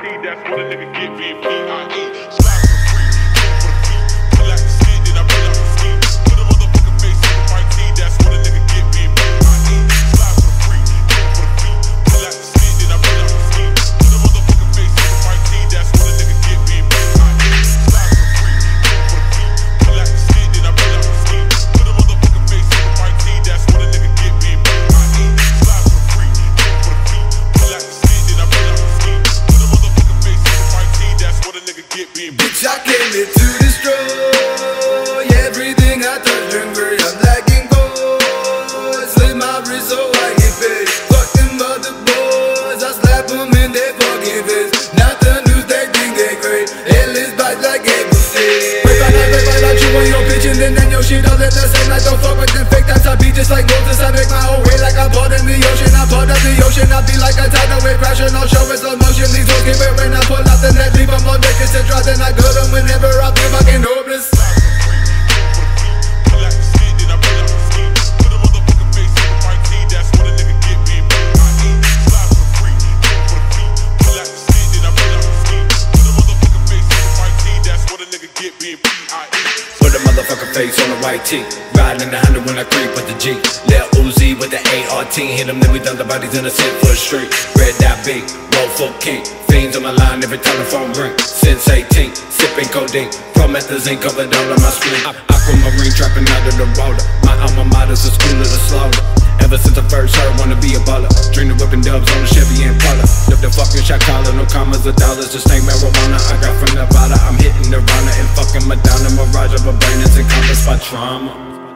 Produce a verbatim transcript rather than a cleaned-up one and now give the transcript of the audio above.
T, that's what a nigga get, being P I E. Slide for free, go for the feet. Pull out the seat, then I pull out the ski. Put a motherfucking face on my T, that's what a nigga get, being P I E. Slide for free, go for the feet. Pull out the seat, then I pull out the ski. Put a motherfucking face on my T, that's what a nigga get, being P I E. Slide for free, go for the feet. Pull out the seat, then I pull out the ski. Put a motherfucking face on my T, that's what a nigga get, being P I E. Slide for free, go for the feet. Pull out the seat, then I pull out the ski. Put a motherfucking face on my T, that's what a nigga get, being P I E. Bitch, I came here to destroy everything I touch and grade. I'm lacking boys, slit my wrist so I get paid. Fuck them other boys, I slap them in their fucking face. Not the news, they think they great. Endless bites like A B C. Break by night, break by night, you on your bitch and then then your shit all at the same night. Don't fuck with them fake types, I be just like Moses. I make my own way like I'm part in the ocean. I'm part of the ocean, I be like a tidal wave crashing on shore with slow motion. These hoes get wet when I pull out the net, leave them on deck, it's a dry, then I go them whenever I feel fucking hopeless. Put a motherfucking face on the white tee. Riding in the hundred when I creep with the G. Lil Uzi with the A R T. Hit them, then we done the bodies in the sit for the street. Red dot B, roll full king. Fiends on my line every time the phone ring. Since eighteen, sipping codeine. Promethazine covered all of my spleen. Aquamarine trapping out of the roller. My alma mater's a school of the slaughter. Ever since I first heard, wanna be a baller. Dream of whipping dubs on the Chevy Impala. Lift the fucking shot collar, no commas or dollars, just ain't marijuana. I got from Nevada, I'm hitting Nirvana and fucking Madonna. Mirage of abundance encompassed by trauma.